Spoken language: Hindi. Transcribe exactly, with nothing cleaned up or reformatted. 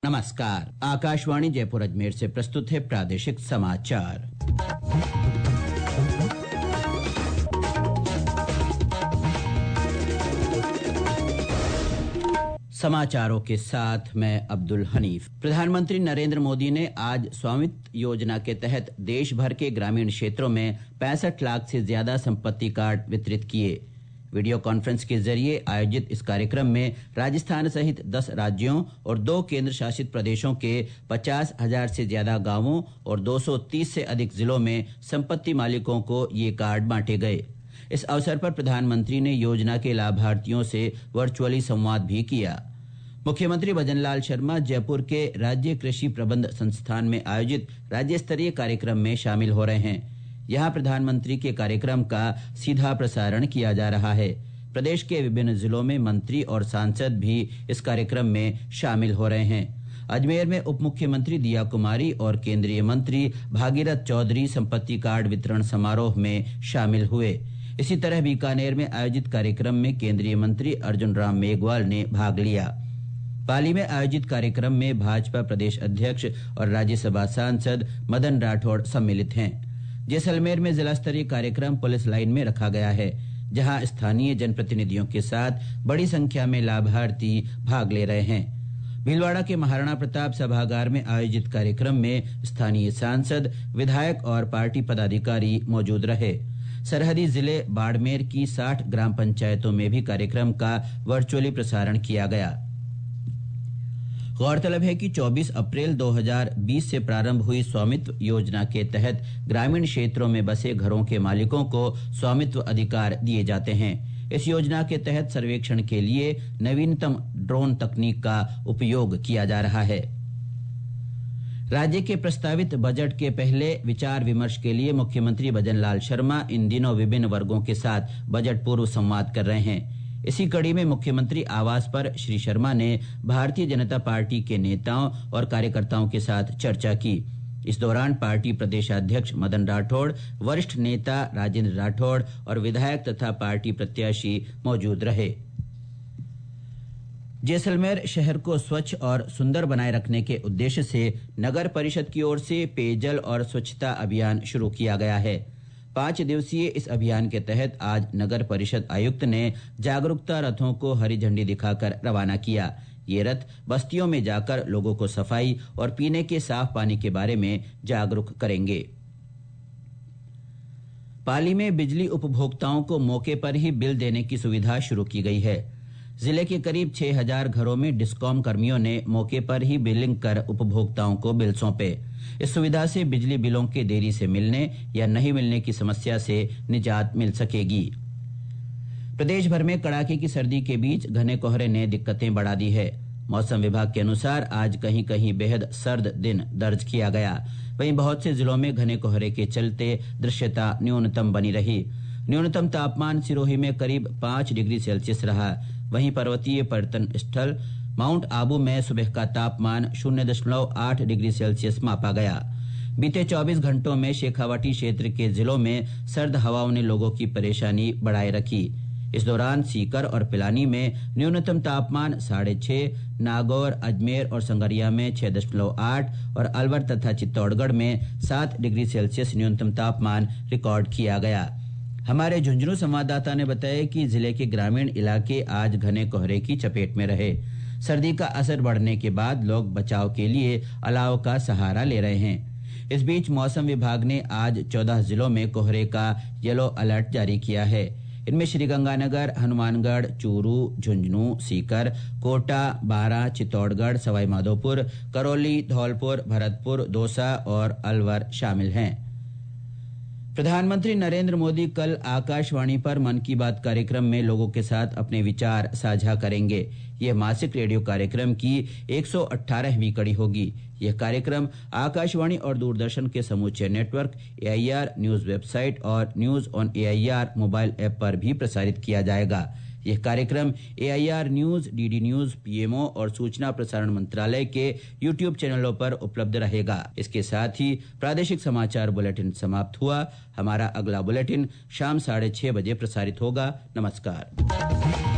नमस्कार। आकाशवाणी जयपुर अजमेर से प्रस्तुत है प्रादेशिक समाचार। समाचारों के साथ मैं अब्दुल हनीफ। प्रधानमंत्री नरेंद्र मोदी ने आज स्वामित्व योजना के तहत देश भर के ग्रामीण क्षेत्रों में पैंसठ लाख से ज्यादा संपत्ति कार्ड वितरित किए। वीडियो कॉन्फ्रेंस के जरिए आयोजित इस कार्यक्रम में राजस्थान सहित दस राज्यों और दो केंद्र शासित प्रदेशों के पचास हजार से ज्यादा गांवों और दो सौ तीस से अधिक जिलों में संपत्ति मालिकों को ये कार्ड बांटे गए। इस अवसर पर प्रधानमंत्री ने योजना के लाभार्थियों से वर्चुअली संवाद भी किया। मुख्यमंत्री भजनलाल शर्मा जयपुर के राज्य कृषि प्रबंध संस्थान में आयोजित राज्य स्तरीय कार्यक्रम में शामिल हो रहे हैं। यहां प्रधानमंत्री के कार्यक्रम का सीधा प्रसारण किया जा रहा है। प्रदेश के विभिन्न जिलों में मंत्री और सांसद भी इस कार्यक्रम में शामिल हो रहे हैं। अजमेर में उप मुख्यमंत्री दिया कुमारी और केंद्रीय मंत्री भागीरथ चौधरी संपत्ति कार्ड वितरण समारोह में शामिल हुए। इसी तरह बीकानेर में आयोजित कार्यक्रम में केंद्रीय मंत्री अर्जुन राम मेघवाल ने भाग लिया। पाली में आयोजित कार्यक्रम में भाजपा प्रदेश अध्यक्ष और राज्यसभा सांसद मदन राठौड़ सम्मिलित हैं। जैसलमेर में जिला स्तरीय कार्यक्रम पुलिस लाइन में रखा गया है, जहां स्थानीय जनप्रतिनिधियों के साथ बड़ी संख्या में लाभार्थी भाग ले रहे हैं। भीलवाड़ा के महाराणा प्रताप सभागार में आयोजित कार्यक्रम में स्थानीय सांसद, विधायक और पार्टी पदाधिकारी मौजूद रहे। सरहदी जिले बाड़मेर की साठ ग्राम पंचायतों में भी कार्यक्रम का वर्चुअली प्रसारण किया गया। गौरतलब है कि चौबीस अप्रैल दो हज़ार बीस से प्रारंभ हुई स्वामित्व योजना के तहत ग्रामीण क्षेत्रों में बसे घरों के मालिकों को स्वामित्व अधिकार दिए जाते हैं। इस योजना के तहत सर्वेक्षण के लिए नवीनतम ड्रोन तकनीक का उपयोग किया जा रहा है। राज्य के प्रस्तावित बजट के पहले विचार विमर्श के लिए मुख्यमंत्री भजनलाल शर्मा इन दिनों विभिन्न वर्गों के साथ बजट पूर्व संवाद कर रहे हैं। इसी कड़ी में मुख्यमंत्री आवास पर श्री शर्मा ने भारतीय जनता पार्टी के नेताओं और कार्यकर्ताओं के साथ चर्चा की। इस दौरान पार्टी प्रदेशाध्यक्ष मदन राठौड़, वरिष्ठ नेता राजेंद्र राठौड़ और विधायक तथा पार्टी प्रत्याशी मौजूद रहे। जैसलमेर शहर को स्वच्छ और सुंदर बनाए रखने के उद्देश्य से नगर परिषद की ओर से पेयजल और स्वच्छता अभियान शुरू किया गया है। पांच दिवसीय इस अभियान के तहत आज नगर परिषद आयुक्त ने जागरूकता रथों को हरी झंडी दिखाकर रवाना किया। ये रथ बस्तियों में जाकर लोगों को सफाई और पीने के साफ पानी के बारे में जागरूक करेंगे। पाली में बिजली उपभोक्ताओं को मौके पर ही बिल देने की सुविधा शुरू की गई है। जिले के करीब छह हजार घरों में डिस्कॉम कर्मियों ने मौके पर ही बिलिंग कर उपभोक्ताओं को बिल सौंपे। इस सुविधा से बिजली बिलों के देरी से मिलने या नहीं मिलने की समस्या से निजात मिल सकेगी। प्रदेश भर में कड़ाके की सर्दी के बीच घने कोहरे ने दिक्कतें बढ़ा दी है। मौसम विभाग के अनुसार आज कहीं कहीं बेहद सर्द दिन दर्ज किया गया। वहीं बहुत से जिलों में घने कोहरे के चलते दृश्यता न्यूनतम बनी रही। न्यूनतम तापमान सिरोही में करीब पाँच डिग्री सेल्सियस रहा। वहीं पर्वतीय पर्यटन स्थल माउंट आबू में सुबह का तापमान शून्य दशमलव आठ डिग्री सेल्सियस मापा गया। बीते चौबीस घंटों में शेखावाटी क्षेत्र के जिलों में सर्द हवाओं ने लोगों की परेशानी बढ़ाए रखी। इस दौरान सीकर और पिलानी में न्यूनतम तापमान साढ़े छह, नागौर, अजमेर और संगरिया में छह दशमलव आठ और अलवर तथा चित्तौड़गढ़ में सात डिग्री सेल्सियस न्यूनतम तापमान रिकॉर्ड किया गया। हमारे झुंझुनू संवाददाता ने बताया कि जिले के ग्रामीण इलाके आज घने कोहरे की चपेट में रहे। सर्दी का असर बढ़ने के बाद लोग बचाव के लिए अलाव का सहारा ले रहे हैं। इस बीच मौसम विभाग ने आज चौदह जिलों में कोहरे का येलो अलर्ट जारी किया है। इनमें श्रीगंगानगर, हनुमानगढ़, चूरू, झुंझुनू, सीकर, कोटा, बारां, चित्तौड़गढ़, सवाईमाधोपुर, करौली, धौलपुर, भरतपुर, दौसा और अलवर शामिल हैं। प्रधानमंत्री नरेंद्र मोदी कल आकाशवाणी पर मन की बात कार्यक्रम में लोगों के साथ अपने विचार साझा करेंगे। यह मासिक रेडियो कार्यक्रम की एक सौ अठारहवीं कड़ी होगी। यह कार्यक्रम आकाशवाणी और दूरदर्शन के समूचे नेटवर्क, एआईआर न्यूज वेबसाइट और news on AIR mobile app पर भी प्रसारित किया जाएगा। यह कार्यक्रम AIR news, DD news, PMO और सूचना प्रसारण मंत्रालय के यूट्यूब चैनलों पर उपलब्ध रहेगा। इसके साथ ही प्रादेशिक समाचार बुलेटिन समाप्त हुआ। हमारा अगला बुलेटिन शाम साढ़े छह बजे प्रसारित होगा। नमस्कार।